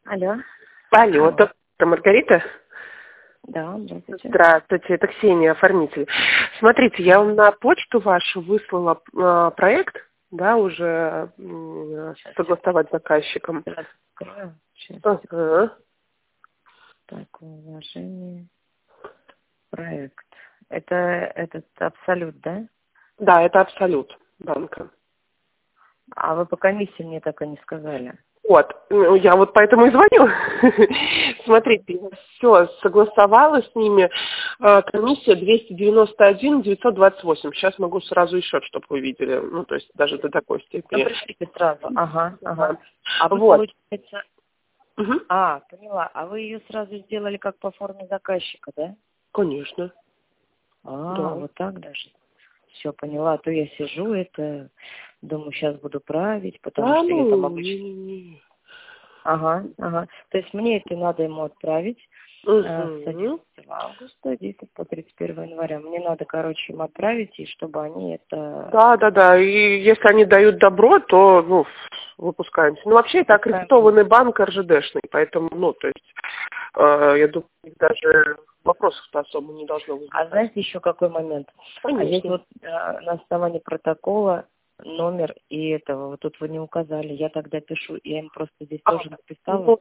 Алло. Алло, это Маргарита? Да, здравствуйте. Здравствуйте, это Ксения, оформитель. Смотрите, я вам на почту вашу выслала проект, да, уже согласовать с заказчиком. Открою. Сейчас. Ага. Так, уважение. Проект. Это этот абсолют, да? Да, это Абсолют банка. А вы по комиссии мне так и не сказали. Вот, я вот поэтому и звоню. Смотрите, я все согласовала с ними. Комиссия 291 928. Сейчас могу сразу еще, чтобы вы видели. Ну, то есть даже до такой Ну, степени. пришлите сразу. Ага. А вы, Вот. получается... Угу. Поняла. А вы ее сразу сделали как по форме заказчика, да? Конечно. Да. Вот так даже. Все, поняла. А то я сижу, думаю, сейчас буду править, потому что я там обычно... не. Ага. То есть мне это надо ему отправить с 11 августа, действует по 31 января. Мне надо, короче, им отправить, и чтобы они это... Да. И если они дают добро, то, выпускаемся. Ну, вообще, это аккредитованный банк РЖДшный, поэтому, то есть, я думаю, даже вопросов-то особо не должно быть. А знаете еще какой момент? Конечно. А здесь вот на основании протокола номер и этого, вот тут вы не указали, я тогда пишу, я им просто здесь тоже написала,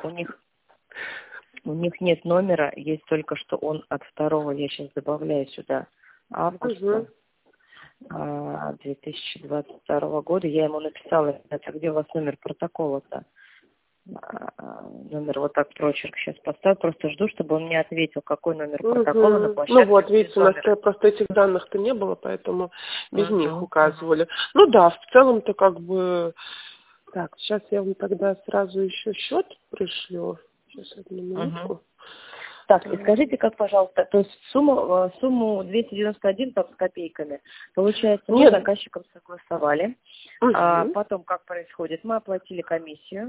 у них нет номера, есть только что он от 2, я сейчас добавляю сюда, августа 2022 года, я ему написала, это где у вас номер протокола-то? Номер вот так прочерк сейчас поставлю, просто жду, чтобы он мне ответил, какой номер протокола на площадке. Ну вот, видите, у нас просто этих данных-то не было, поэтому без них указывали. Ну да, в целом-то как бы... Так, сейчас я вам тогда сразу еще счет пришлю. Сейчас одну минутку. Так, и скажите, как, пожалуйста, то есть сумму 291 там с копейками, получается, мы с заказчиком согласовали, а потом как происходит? Мы оплатили комиссию,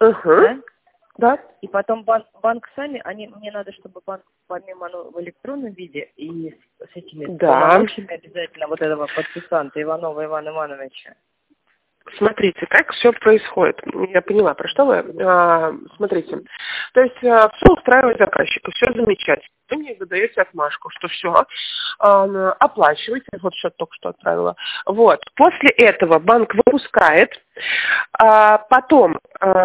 да? И потом банк сами, мне надо, чтобы банк помимо в электронном виде и с этими полномочиями обязательно вот этого подписанта Иванова Ивана Ивановича. Смотрите, как все происходит. Я поняла, про что вы. Смотрите. То есть все устраивает заказчика, все замечательно. Вы мне выдаете отмашку, что все, оплачивайте. Вот счет только что отправила. Вот. После этого банк выпускает. Потом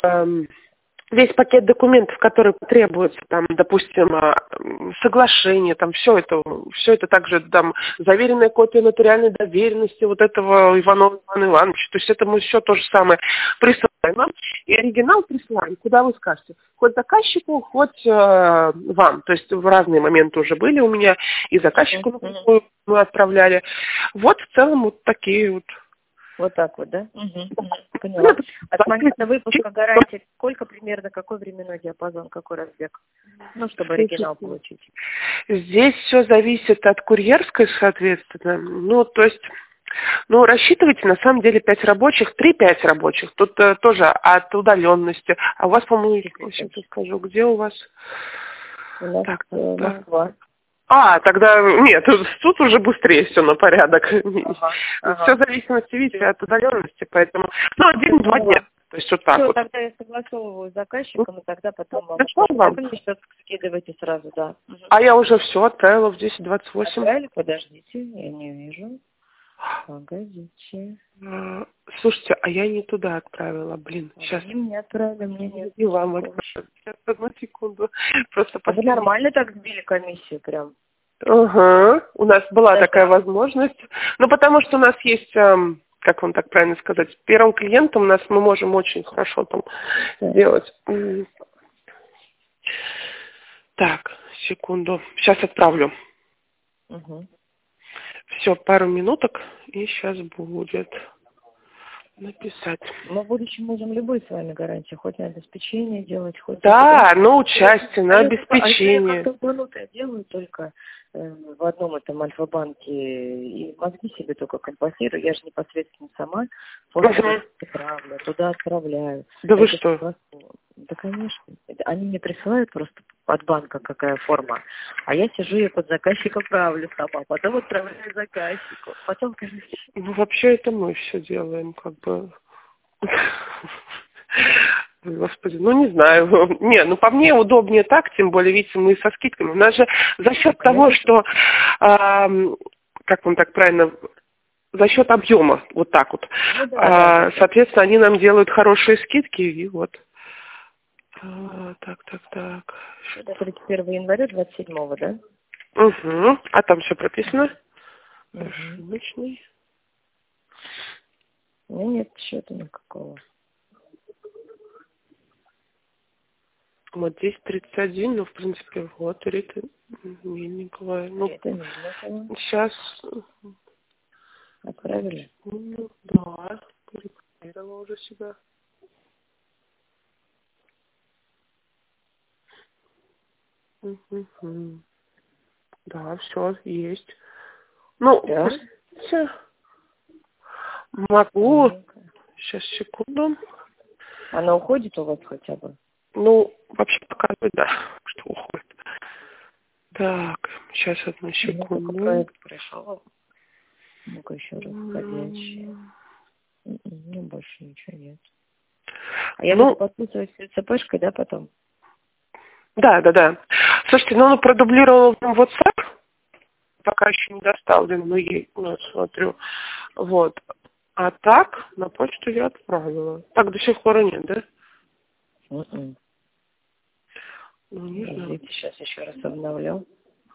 весь пакет документов, которые требуются, там, допустим, соглашение, там, все это также там заверенная копия нотариальной доверенности вот этого Иванова Ивана Ивановича. То есть это мы все то же самое присылаем вам, и оригинал присылаем, куда вы скажете. Хоть заказчику, хоть вам. То есть в разные моменты уже были у меня, и заказчику мы отправляли. Вот в целом вот такие вот. Вот так вот, да? Поняла. От момента выпуска гарантии сколько примерно, какой временной диапазон, какой разбег? Ну, чтобы оригинал получить. Здесь все зависит от курьерской, соответственно. То есть, рассчитывайте, на самом деле, 5 рабочих, 3-5 рабочих. Тут тоже от удаленности. А у вас, по-моему, сейчас я скажу, где у вас? У нас Москва. Тогда нет, тут уже быстрее все на порядок. Все в зависимости, видите, от удаленности, поэтому, 1-2 дня. То есть вот так все, вот. Тогда я согласовываю с заказчиком, и тогда потом вам скидывайте сразу, да. А я уже все отправила в 10:28. Отправили? Подождите, я не вижу. Погодите. Слушайте, а я не туда отправила, сейчас. Они мне отправили, мне нет. И вам отправила. Сейчас, одну секунду. Просто вы нормально так сбили комиссию прям? У нас была такая возможность. Потому что у нас есть, как вам так правильно сказать, первым клиентом мы можем очень хорошо там сделать. Так, секунду. Сейчас отправлю. Все, пару минуток, и сейчас будет написать. Мы в будущем можем любые с вами гарантии, хоть на обеспечение делать, хоть... Да, на участие, на обеспечение. Я как-то делаю только в одном этом Альфа-банке, и мозги себе только компостирую, я же непосредственно сама отправляю, туда отправляю. Да вы что? Да, конечно. Они мне присылают просто от банка какая форма, а я сижу и под заказчика правлю сама, потом отправляю заказчику, потом, короче... вообще это мы все делаем, как бы... Господи, ну не знаю. Не, ну по мне удобнее так, тем более, видите, мы со скидками. У нас же за счет того, что, как вам так правильно, за счет объема, вот так вот. Ну, да. Соответственно, они нам делают хорошие скидки, и вот. Так. Это 31 января 27-го, да? Угу. А там все прописано? Рыночный. Ну, нет счета никакого. Вот здесь 31, ну, в принципе, вот, Рита Мельникова. Ну, сейчас... Отправили? Ну, да, перепроверила уже себя. Да, все, есть. Ну, да? Могу. Сейчас, секунду. Она уходит у вас хотя бы? Ну, вообще показывает, да, что уходит. Так, сейчас, одну секунду. Ну, проект пришел. Ну-ка еще раз входящий. Ну, больше ничего нет. А я буду подписывать ЦПшкой, да, потом? Да. Слушайте, ну он продублировал в WhatsApp, пока еще не доставлен, но ей, ну, смотрю. Вот. А так, на почту я отправила. Так до сих пор и нет, да? Ну, не знаю. Сейчас еще раз обновлю.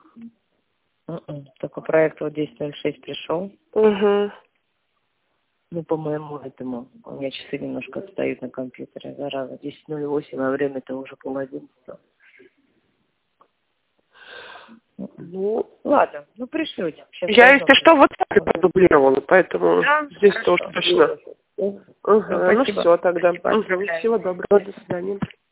Только проект вот 10.06 пришел. Угу. Ну, по моему этому. У меня часы немножко отстают на компьютере. Зараза. 10.08, а время-то уже 10:30. Ну, ладно, ну пришлете. Я, если что, вот так продублировала, поэтому здесь тоже точно. Ну, все тогда. Всего доброго, до свидания.